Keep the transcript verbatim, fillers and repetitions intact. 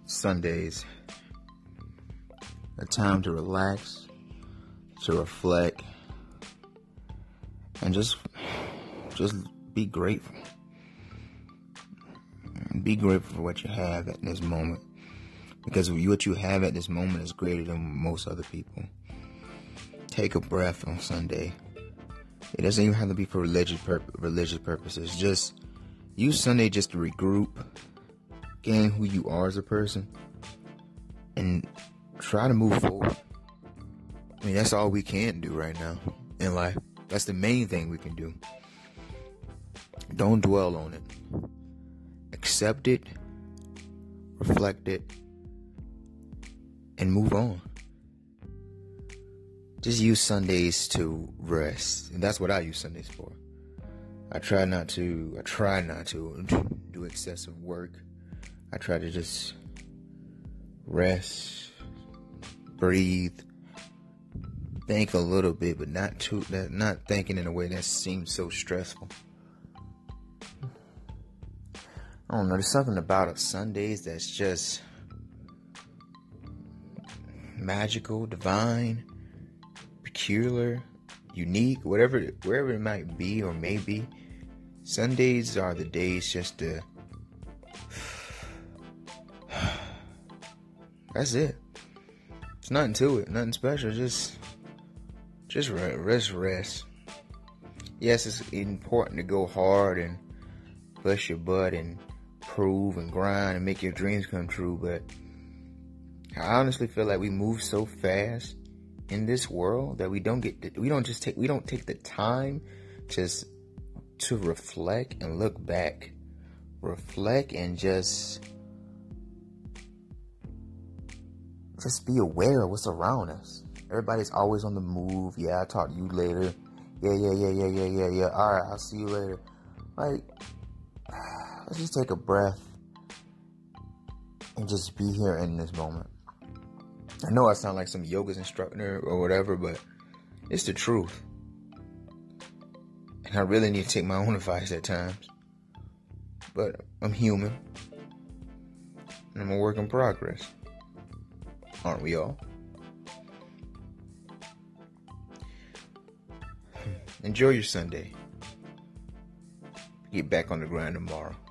Sundays, a time to relax, to reflect, and just just be grateful. Be grateful for what you have at this moment, because what you have at this moment is greater than most other people. Take a breath on Sunday. It doesn't even have to be for religious pur- religious purposes. Just use Sunday just to regroup, gain who you are as a person, and try to move forward. I mean, that's all we can do right now in life. That's the main thing we can do. Don't dwell on it. Accept it, reflect it, and move on. Just use Sundays to rest. And that's what I use Sundays for. I try not to, I try not to do excessive work. I try to just rest, breathe, think a little bit, but not too, not thinking in a way that seems so stressful. I don't know, there's something about it Sundays that's just magical, divine, peculiar, unique, whatever, wherever it might be or may be. Sundays are the days just to, that's it. It's nothing to it, nothing special, just, just rest, rest. Yes, it's important to go hard and bust your butt and prove and grind and make your dreams come true, but I honestly feel like we move so fast in this world that we don't get to, we don't just take we don't take the time just to reflect and look back, reflect and just just be aware of what's around us. Everybody's always on the move. Yeah, I'll talk to you later. Yeah, yeah, yeah, yeah, yeah, yeah, yeah. All right, I'll see you later. Like, let's just take a breath and just be here in this moment. I know I sound like some yoga's instructor or whatever, but it's the truth. And I really need to take my own advice at times. But I'm human. And I'm a work in progress. Aren't we all? Enjoy your Sunday. Get back on the grind tomorrow.